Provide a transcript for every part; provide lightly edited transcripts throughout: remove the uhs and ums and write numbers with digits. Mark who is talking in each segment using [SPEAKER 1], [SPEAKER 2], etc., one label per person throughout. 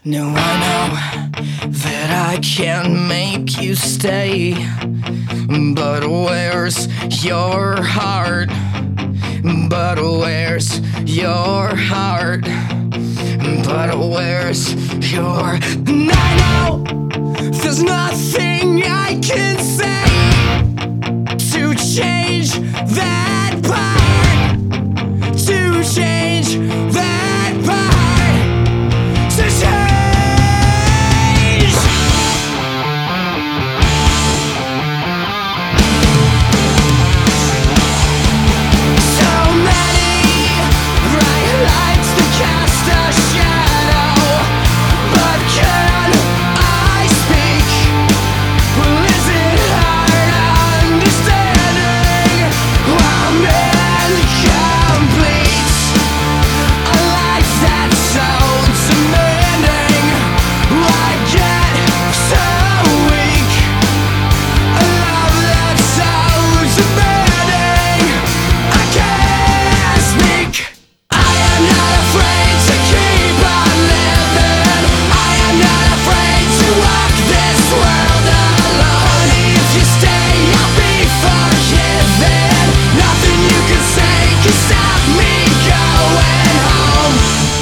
[SPEAKER 1] No, I know that I can't make you stay, but where's your heart? But where's your heart? But where's your... And I know there's nothing I can say to change that part, to change that part, to change. So many bright lights to cast a shadow, but can I speak? Well, is it hard understanding why men complete a life that's so demanding? Why get so weak? A love that's so demanding. I can't speak. I am not afraid to keep on living. I am not afraid to walk this world alone. If you stay, I'll be forgiven. Nothing you can say can stop me going home.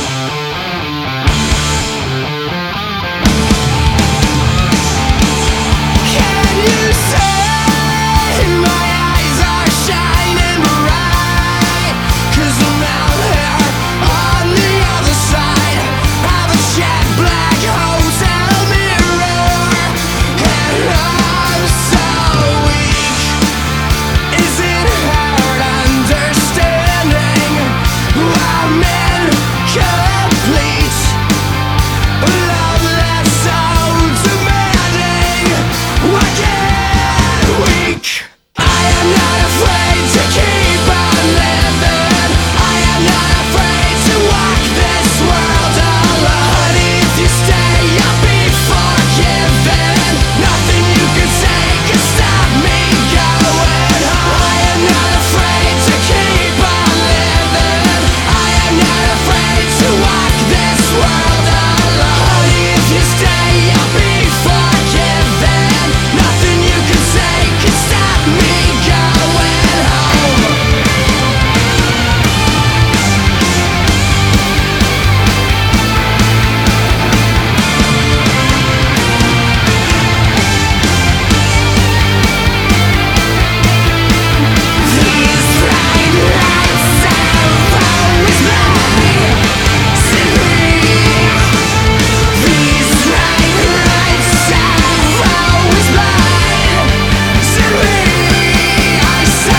[SPEAKER 1] Can you see my eyes are shining bright? 'Cause I'm out here on the other side of a jet black hotel mirror, and I'm so weak. Is it hard understanding why men complete a love that's so demanding? Why get weak? I am not afraid to keep on living. I am not afraid to walk this world alone. If you stay, I'll be forgiven. Nothing you can say can stop me going home. I am not afraid to keep on living. I am not afraid to walk this world alone. If you stay, I'll be forgiven. Nothing you can say can stop me going home. These bright lights have always blinded me. These bright lights have always blinded me. I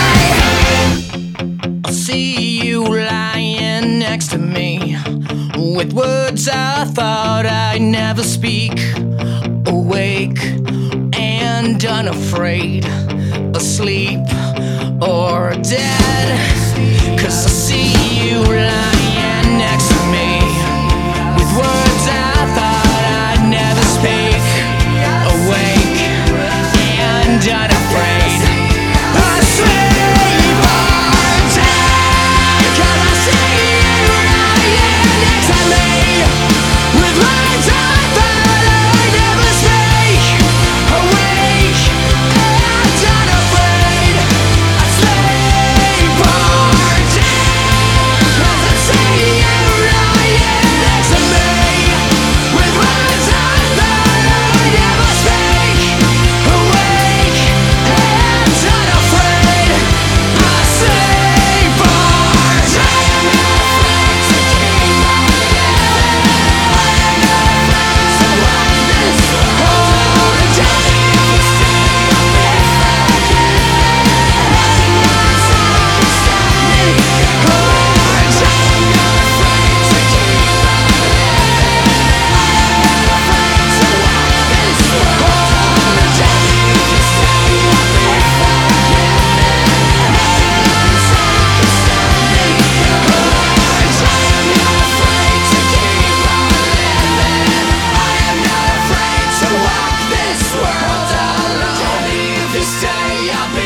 [SPEAKER 1] say, I'll see you lying next to me, with words I thought I'd never speak. Awake and unafraid, asleep or dead. 'Cause I see you lying next to me, with words I thought I'd never speak. Awake and unafraid, asleep or dead. 'Cause I see you lying next to me, with words I thought I'd never speak. Awake and unafraid, asleep or dead. 'Cause I see you lying next to me, with words I thought I'd never speak. Awake and unafraid, asleep or dead.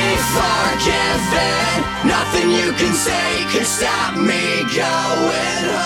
[SPEAKER 1] Nothing you can say can stop me going home.